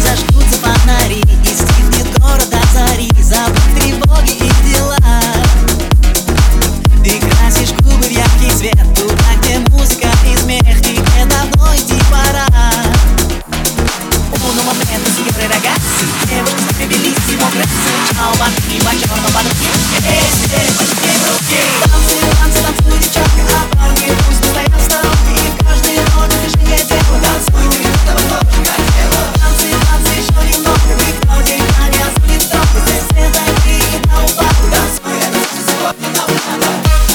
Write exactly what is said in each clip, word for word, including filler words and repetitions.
зажгутся фонари и стихнет город до зари. Забудь тревоги и дела. Ты красишь губы в яркий цвет туда, где музыка и смех. Тебе давно идти пора. Un momento, signore ragazzi, девушка с нами bellissimo grazie. Ciao bambini, buongiorno подруги. Эй, девочки, девушки, танцы, танцы, танцуй, девчонка, а парни пусть не стоят в сторонке. И в каждой ноте движение тела. Танцуй, ты этого тоже хотела. Танцы, танцы, еще немного. Никто тебя не осудит строго. Здесь света и на упаду. Танцуй, это сегодня на упаду.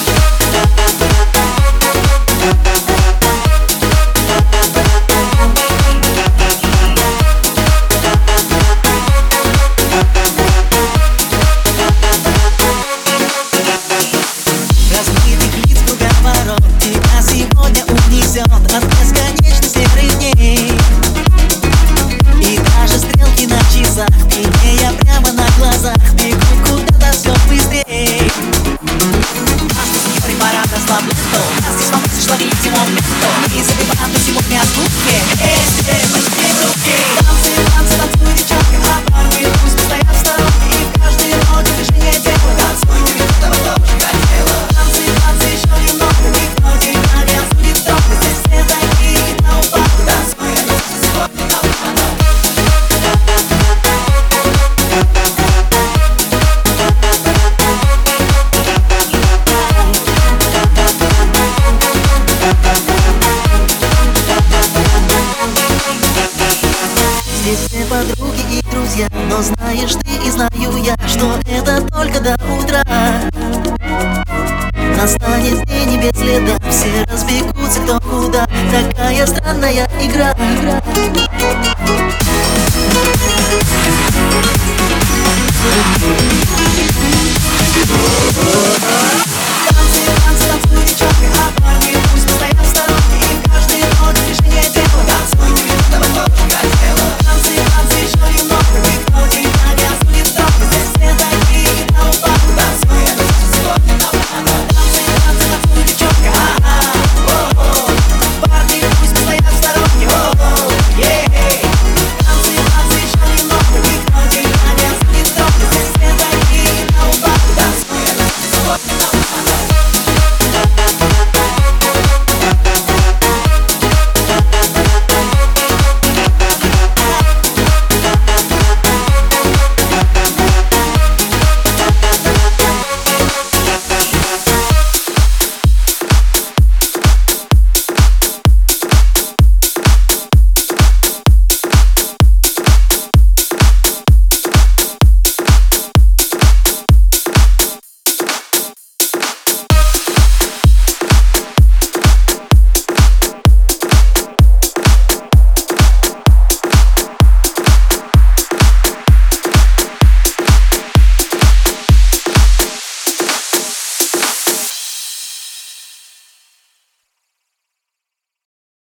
Тебя сегодня унесет от бесконечно серых дней. И даже стрелки на часах я прямо на глазах бегут куда-то все быстрей. Бasta, signori, пора расслаблять тон. Нас здесь волнуется шловите моменту. И забиваем на сегодня озвучки. Эй, девочки, руки. Танцы, танцы, танцуй, девчонка, а парни пусть не стоят в сторонке. И в каждой ноте движение тела. Танцуй, ты этого тоже хотела. Танцы, танцы, еще немного. Никто тебя не осудит строго. Здесь света и на упаду. Танцуй, это сегодня на упаду. Здесь все подруги и друзья, но знаешь ты и знаю я, что это только до утра. Настанет день и без следа, все разбегутся кто куда. Такая странная игра.